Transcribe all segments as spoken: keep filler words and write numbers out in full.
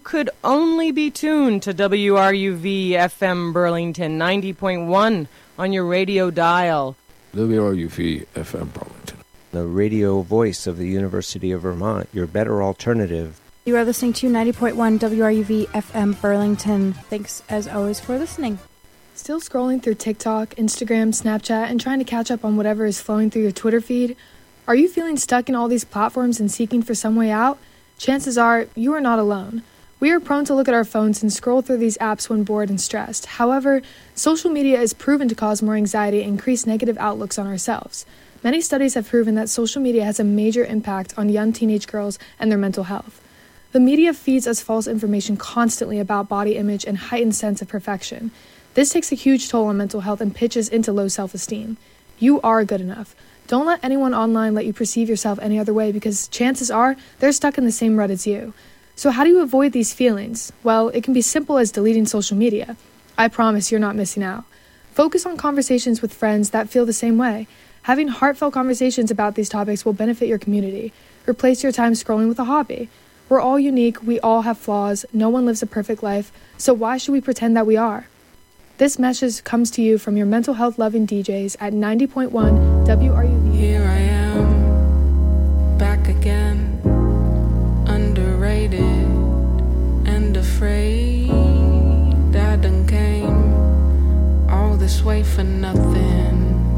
could only be tuned to W R U V F M Burlington ninety point one on your radio dial. W R U V F M Burlington, the radio voice of the University of Vermont, your better alternative. You are listening to ninety point one W R U V F M Burlington. Thanks, as always, for listening. Still scrolling through TikTok, Instagram, Snapchat, and trying to catch up on whatever is flowing through your Twitter feed? Are you feeling stuck in all these platforms and seeking for some way out? Chances are, you are not alone. We are prone to look at our phones and scroll through these apps when bored and stressed. However, social media is proven to cause more anxiety and increase negative outlooks on ourselves. Many studies have proven that social media has a major impact on young teenage girls and their mental health. The media feeds us false information constantly about body image and heightened sense of perfection. This takes a huge toll on mental health and pitches into low self-esteem. You are good enough. Don't let anyone online let you perceive yourself any other way, because chances are they're stuck in the same rut as you. So how do you avoid these feelings? Well, it can be simple as deleting social media. I promise you're not missing out. Focus on conversations with friends that feel the same way. Having heartfelt conversations about these topics will benefit your community. Replace your time scrolling with a hobby. We're all unique, we all have flaws, no one lives a perfect life, so why should we pretend that we are? This message comes to you from your mental health loving D Js at ninety point one W R U V. Here I am, back again. Underrated and afraid. I done came all this way for nothing.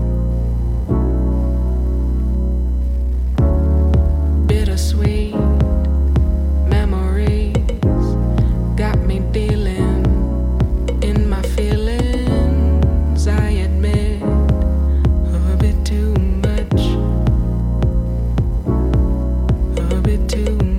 Bittersweet memories got me dealing in my feelings. I admit a bit too much, a bit too much.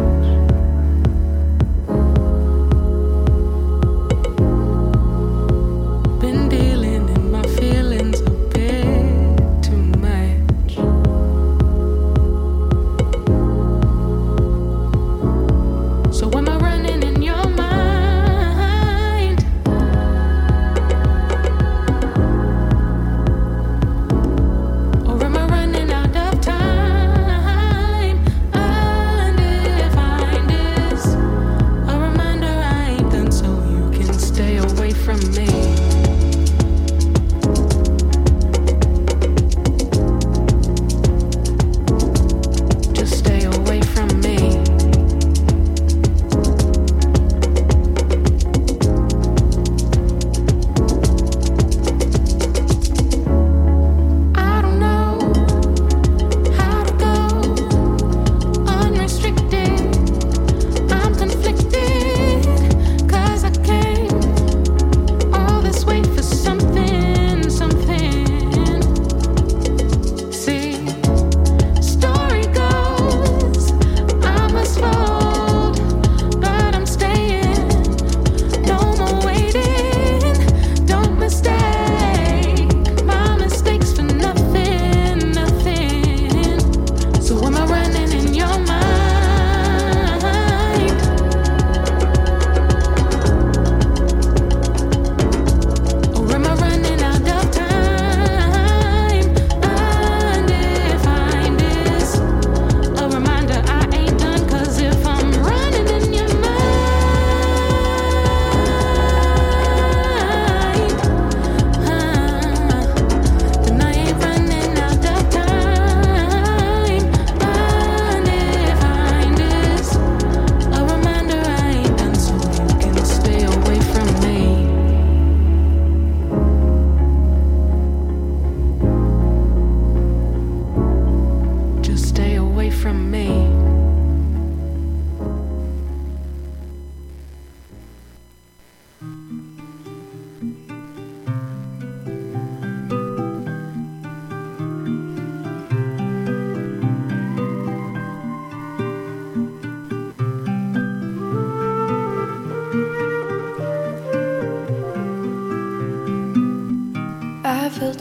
feel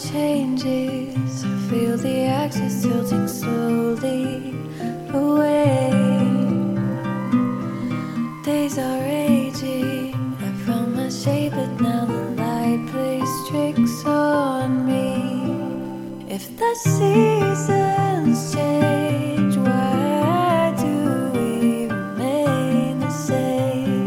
changes, feel the axis tilting slowly away. Days are aging, I found my shape, but now the light plays tricks on me. If the seasons change, why do we remain the same?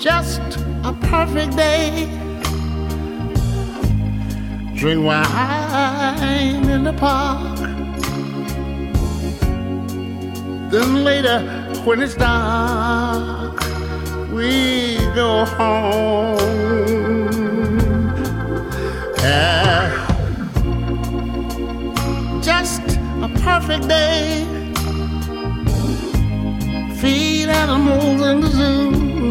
just a perfect day. Drink wine in the park. Then later, when it's dark, we go home. Yeah. Just a perfect day. Feed animals in the zoo.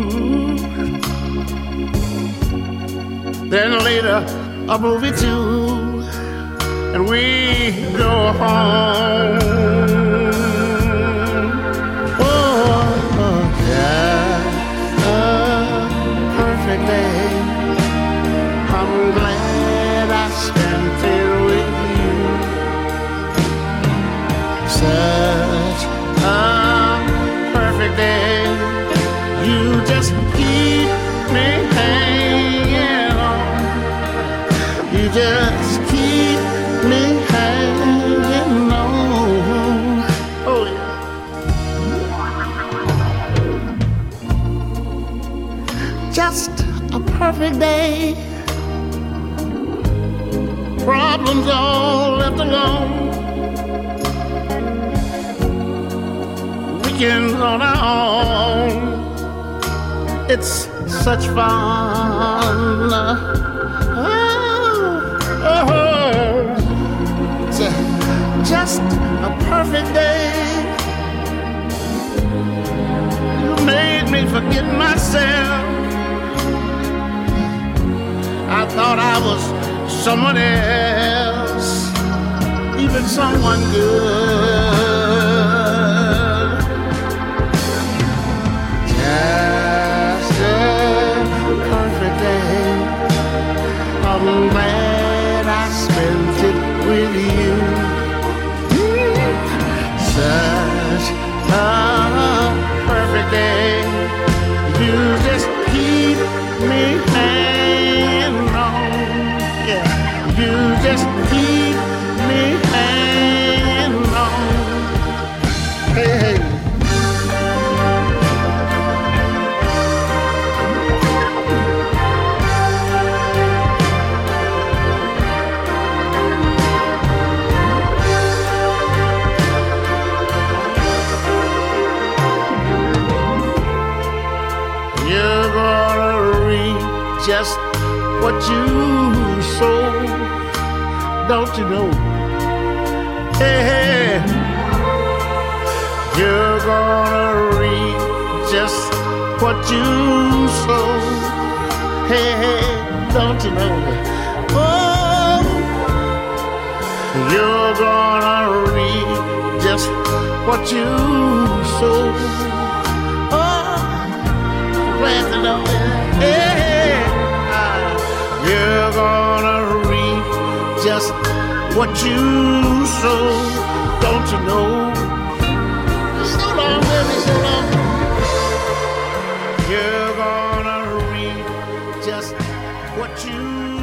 Then later, a movie too, and we go home. Oh, yeah, a perfect day. I'm glad I spent it with you. Such a perfect day. You just keep me hanging on. You just keep me hanging on. Oh yeah. Just a perfect day. Problems all left alone. Weekends on our own. It's such fun. Oh, it's a, just a perfect day. You made me forget myself. I thought I was someone else, even someone good. Just a perfect day. I'm glad I spent it with you. Such a perfect day. You just keep me hanging on. Yeah, you just keep me hanging on. Hey, hey. Just what you sow, don't you know? Hey, hey, you're gonna reap just what you sow. Hey, hey, don't you know? Oh, you're gonna reap just what you sow. Oh, glad to know that. Hey, hey. You're gonna reap just what you sow, don't you know? So long, baby, so long. You're gonna reap just what you